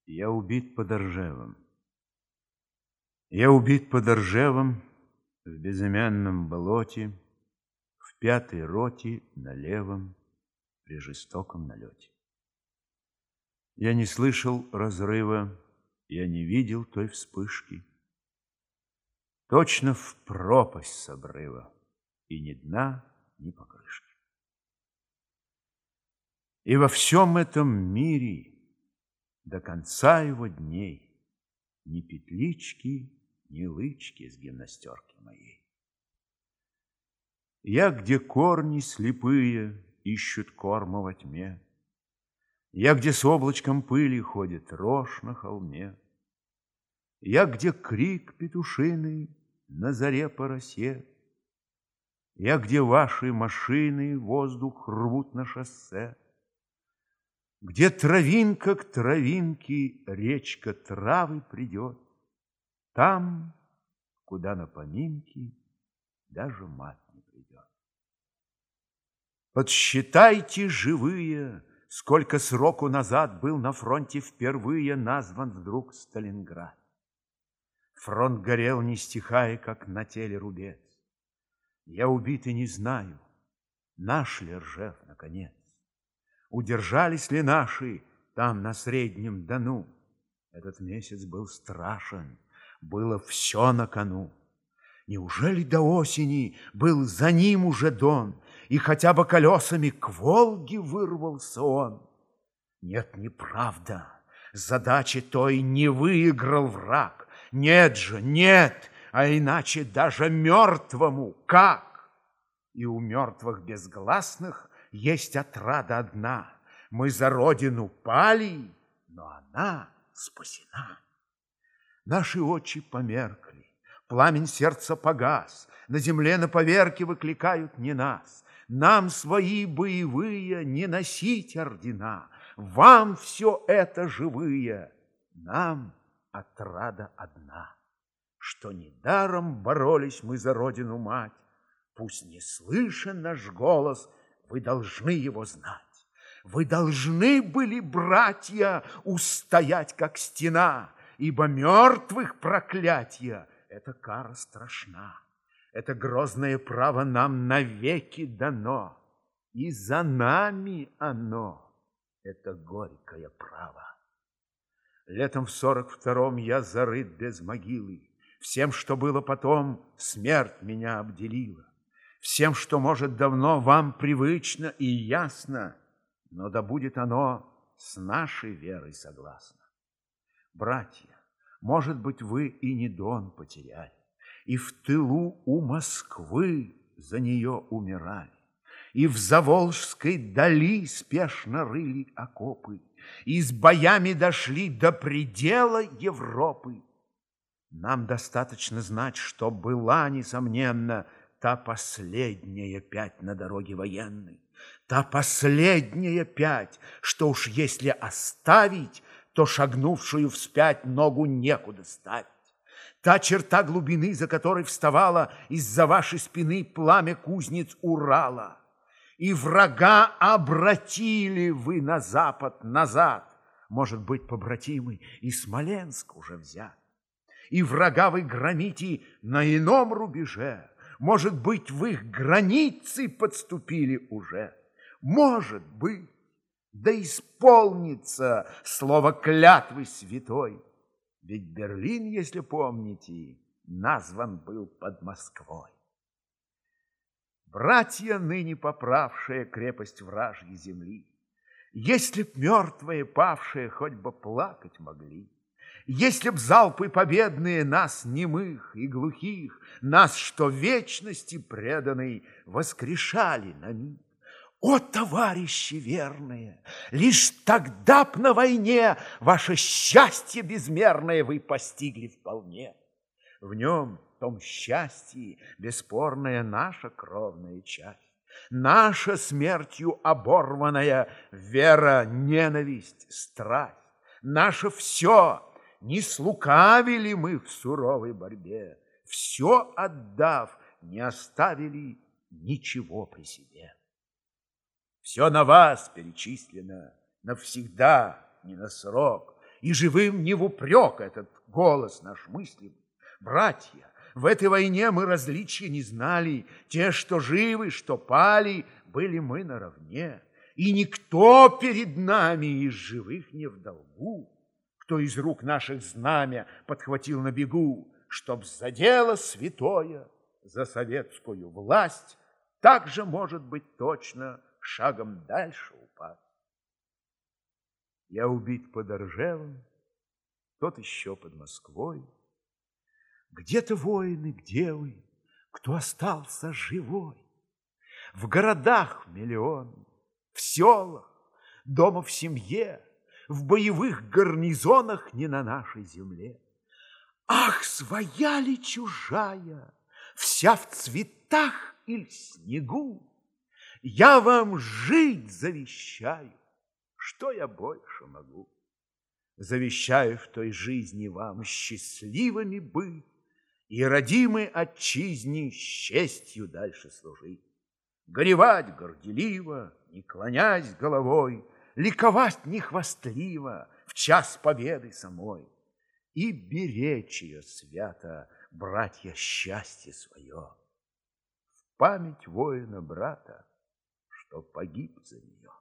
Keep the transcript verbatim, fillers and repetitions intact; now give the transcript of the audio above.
Я убит под Ржевом. Я убит под Ржевом в безымянном болоте, в пятой роте на левом при жестоком налете. Я не слышал разрыва, я не видел той вспышки. Точно в пропасть с обрыва, и ни дна, ни покрышки. И во всем этом мире до конца его дней ни петлички, ни лычки с гимнастерки моей. Я, где корни слепые ищут корма во тьме, я, где с облачком пыли ходит рожь на холме, я, где крик петушиный на заре по росе, я, где ваши машины воздух рвут на шоссе, где травинка к травинке речка травы придет, там, куда на поминки даже мать не придет. Подсчитайте, живые, сколько сроку назад был на фронте впервые назван вдруг Сталинград. Фронт горел, не стихая, как на теле рубец. Я убит и не знаю, наш ли Ржев, наконец. Удержались ли наши там, на Среднем Дону? Этот месяц был страшен, было все на кону. Неужели до осени был за ним уже Дон, и хотя бы колесами к Волге вырвался он? Нет, неправда, задачи той не выиграл враг. Нет же, нет, а иначе даже мертвому как? И у мертвых безгласных есть отрада одна. Мы за родину пали, но она спасена. Наши очи померкли, пламень сердца погас, на земле на поверке выкликают не нас. Нам свои боевые не носить ордена, вам все это живые, нам отрада одна, что недаром боролись мы за родину мать. Пусть не слышен наш голос, вы должны его знать. Вы должны были, братья, устоять, как стена, ибо мертвых проклятья — это кара страшна. Это грозное право нам навеки дано, и за нами оно, это горькое право. Летом в сорок втором я зарыт без могилы. Всем, что было потом, смерть меня обделила. Всем, что, может, давно вам привычно и ясно, но да будет оно с нашей верой согласно. Братья, может быть, вы и не Дон потеряли, и в тылу у Москвы за нее умирали, и в Заволжской дали спешно рыли окопы, и с боями дошли до предела Европы. Нам достаточно знать, что была, несомненно, та последняя пять на дороге военной, та последняя пять, что уж если оставить, то шагнувшую вспять ногу некуда ставить. Та черта глубины, за которой вставала из-за вашей спины пламя кузнец Урала. И врага обратили вы на запад, назад. Может быть, побратимый, и Смоленск уже взят. И врага вы громите на ином рубеже. Может быть, в их границы подступили уже. Может быть, да исполнится слово клятвы святой. Ведь Берлин, если помните, назван был под Москвой. Братья, ныне поправшие крепость вражьей земли, если б мертвые павшие хоть бы плакать могли, если б залпы победные нас, немых и глухих, нас, что вечности преданной, воскрешали на миг. О, товарищи верные, лишь тогда б на войне ваше счастье безмерное вы постигли вполне. В нем, в том счастье, бесспорная наша кровная часть, наша смертью оборванная вера, ненависть, страсть, наше все. Не слукавили мы в суровой борьбе, все отдав, не оставили ничего при себе. Все на вас перечислено навсегда, не на срок, и живым не в упрек этот голос наш мыслим. Братья, в этой войне мы различия не знали, те, что живы, что пали, были мы наравне, и никто перед нами из живых не в долгу, кто из рук наших знамя подхватил на бегу, чтоб за дело святое, за советскую власть, так же, может быть, точно шагом дальше упасть. Я убит под Оржевом, тот еще под Москвой. Где-то воины, где вы, кто остался живой? В городах миллион, в селах, дома в семье, в боевых гарнизонах не на нашей земле. Ах, своя ли чужая, вся в цветах или снегу? Я вам жить завещаю, что я больше могу? Завещаю в той жизни вам счастливыми быть и родимой отчизне с честью дальше служить. Горевать горделиво, не клонясь головой, ликовать нехвастливо в час победы самой и беречь ее свято, братья, счастье свое, в память воина брата, что погиб за нее.